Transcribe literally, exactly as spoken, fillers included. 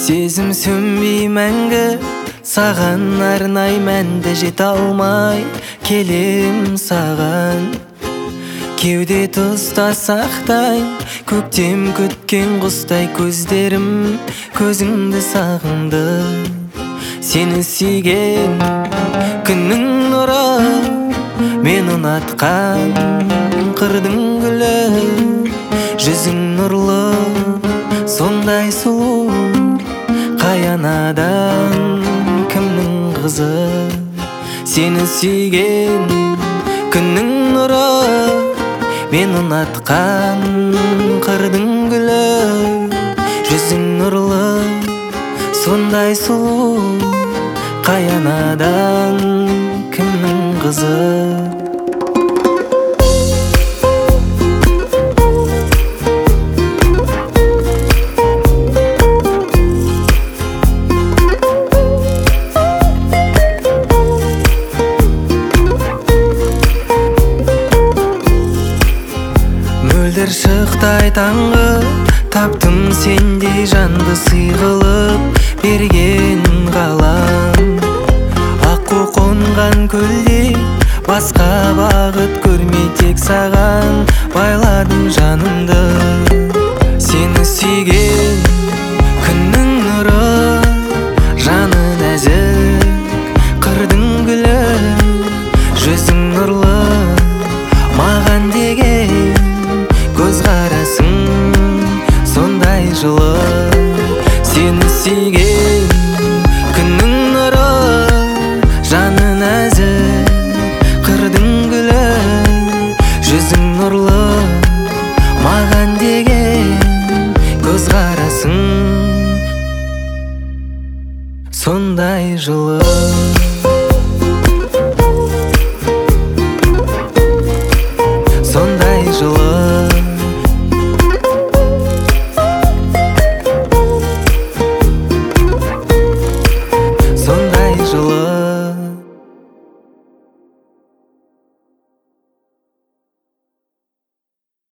Сезім сөнбей мәңгі, саған арнай мәнді жете алмай келем саған. Кеуде тұста сақтайм, көктем күткен құстай көздерім көзіңді сағынды. Сені сүйген күннің нұры, мен ұнатқан қырдың гүлі. Жүзің нұрлы, сондай сұлу, қаянадан кімнің қызы. Сені сүйген күннің нұры, мен ұнатқан қырдың гүлі. Жүзің нұрлы, сондай сұлу, қаянадан кімнің қызы. Мөлдір шықтай таңғы, таптым сендей жанды сыйғылып берген ғалам. Аққу қонған көлде басқа бағыт көрмей тек саған байладым жанымды. Сені сүйген күннің нұры, жаны нәзік қырдың гүлі. Жүзің нұрлы, маған деген көзқарасың сондай жылы. Сені сүйген күннің нұры, жаны нәзік қырдың гүлі. Жүзің нұрлы, маған деген көзқарасың сондай жылы.